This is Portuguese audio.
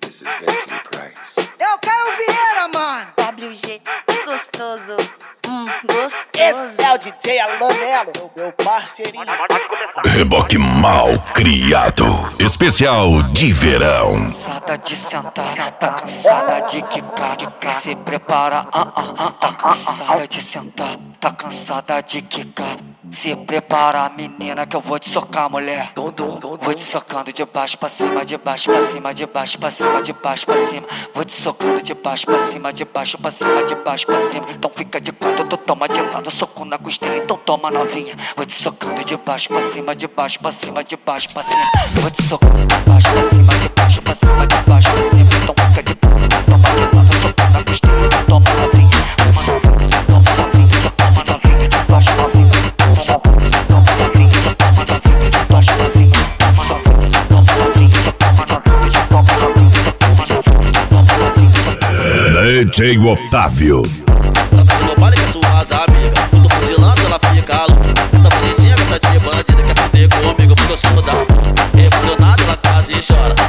This is Vanity Price. É o Caio Vieira, mano. WG, gostoso. Gostoso. Esse é o DJ Alan Melo, meu parceirinho. Reboque mal criado. Especial de verão. Cansada de sentar, tá cansada de quicar. Se prepara, tá cansada de sentar, tá cansada de quicar. Se prepara, menina, que eu vou te socar, mulher. Vou te socando de baixo pra cima, de baixo pra cima, de baixo pra cima, de baixo pra cima. Vou te socando de baixo pra cima, de baixo pra cima, de baixo pra cima. Então fica de quatro, tu toma de lado, soco na costela, então toma novinha. Vou te socando de baixo pra cima, de baixo pra cima, de baixo pra cima. Vou te socando de baixo pra cima, de baixo pra cima, de baixo pra cima. Então fica de quatro, tu toma de lado, soco na costela, então toma novinha. Vou te socando, toma novinha, só toma novinha de baixo pra cima. DJ Otávio. Global que é suas amigas, tudo fuzilando, ela fica louca. Essa bonitinha, essa de bandida quer foder comigo, porque eu sou da refuzionado, ela quase chora.